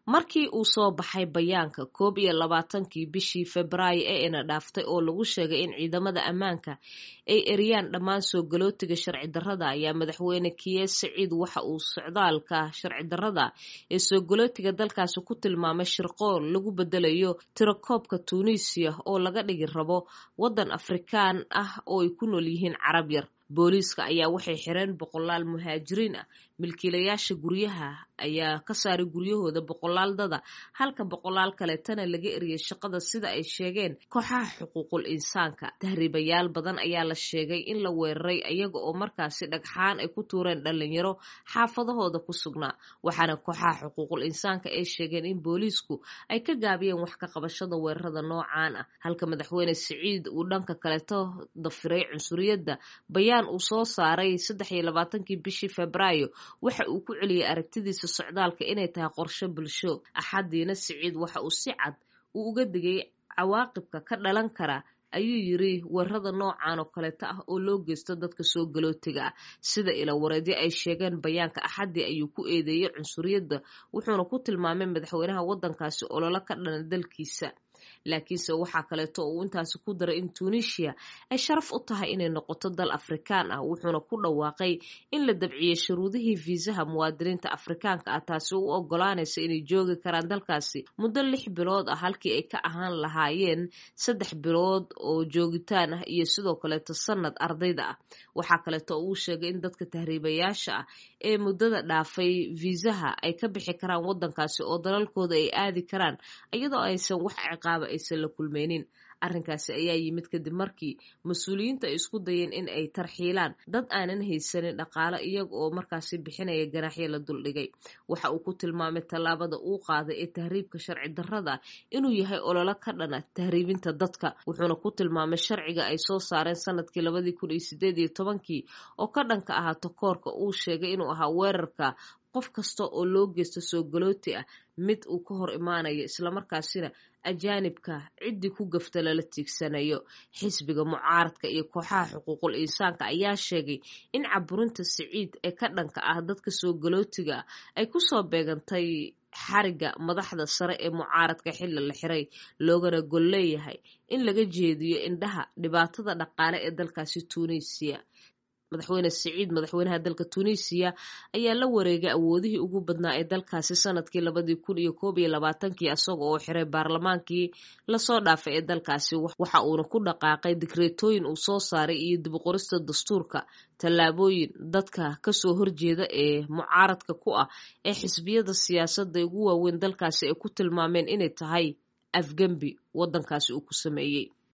markii uu soo baxay bayaanka 21 bishii Febraayo ee ina dhaaftay oo lagu sheegay in ciidamada ammaanka ay eriyaan dhammaan soo galootiga sharci darrada ayaa madaxweyne Kais Saied waxa uu socdaalka sharci darrada ee soo galootiga dalkaasi ku tilmaamay shirqool lagu bedelayo tirakoobka Tunisia oo laga dhigi rabo wadan Afrikaan ah oo ay ku nool yihiin Carab yar. booliiska ayaa waxay xireen boqolaal muhaajiriin ah milkiilayaasha guryaha ayaa ka saaray guryahooda boqolaal dada halka boqolaal kale tana laga eriyay shaqada sida ay sheegeen kooxaha xuquuqul insaanka. tahriibayaal badan ayaa la sheegay in la weeraray iyaga oo markaasi dhagxaan ay ku tuureen dhalinyaro xaafadahooda ku sugnaa, waxaana kooxaha xuquuqul insaanka ay sheegeen in booliisku ay ka gaabiyeen wax ka qabashada weerarada noocaan ah, halka madaxweyne Saied uu dhanka kaleeto dafiray cunsuriyadda. bayaan uu soo saaray 23 bishii Febraayo waxa uu ku celiyay aragtidiisa socdaalka inay tahay qorshe bulsho. axadiina Saied waxa uu si cad uga digay cawaaqibka ka dhalan kara ayuu yiri weerarada noocan oo kaleeto ah oo loo geysto dadka soo galootiga ah. sida ila wareedyo ay sheegeen bayaanka axadii ayuu ku eedeeyay cunsuriyadda wuxuuna ku tilmaamay madaxweynaha wadankaasi olole ka dhan dalkiisa. laakiinse waxaa kaleeto uu intaasi ku daray in Tunisia ay sharaf u tahay inay noqoto dal Afrikaan ah, wuxuuna ku dhawaaqay in la dabciyay shuruudihii fiisaha muwaadiniinta Afrikaanka ah taasi u ogolaanaysa inay joogi karaan dalkaasi muddo 6 bilood ah halkii ay ka ahaan lahaayeen 3 bilood oo joogitaan ah iyo sidoo kaleeto sanad ardayda ah. waxaa kaleeto uu sheegay in dadka tahriibayaasha ah ee muddada dhaafay fiisaha ay ka bixi karaan wadankaasi oo dalalkooda ay aadi karaan iyadoo aysan wax ciqaaba aysan la kulmeynin. arrinkaasi ayaa yimid kadib markii mas-uuliyiinta ay isku dayeen in ay tarxiilaan dad aanan haysanin dhaqaale iyaga oo markaasi bixinaya ganaaxyo la duldhigay. waxa uu ku tilmaamay tallaabada uu qaaday ee tahriibka sharci darrada inuu yahay olole ka dhana tahriibinta dadka, wuxuuna ku tilmaamay sharciga ay soo saareen sanadkii 2018 oo ka dhanka ahaa takoorka uu sheegay inuu ahaa weerarka qof kasta oo loo geysto soo galooti ah mid uu ka hor imaanayo islamarkaasina ajaanibka ciddii ku gafta lala tiigsanayo. xisbiga mucaaradka iyo kooxaha xuquuqul insaanka ayaa sheegay in caburinta Saied ee ka dhanka ah dadka soo galootiga ay ku soo beegantay xariga madaxda sare ee mucaaradka xilli la xiray loogana gol leeyahay in laga jeediyo indhaha dhibaatada dhaqaale ee dalkaasi Tunisia. madaxweyne Saied madaxweynaha dalka Tunisia ayaa la wareegay awoodihii ugu badnaa ee dalkaasi sanadkii 2021 asagoo oo xiray baarlamaankii la soo dhaafay ee dalkaasi waxa uuna ku dhaqaaqay digreetooyin uu soo saaray iyo dib u qorista dastuurka, tallaabooyin dadka ka soo horjeeda ee mucaaradka ku ah ee xisbiyada siyaasadda ugu waaweyn dalkaasi ay ku tilmaameen inay tahay afgembi wadankaasi uu ku sameeyay.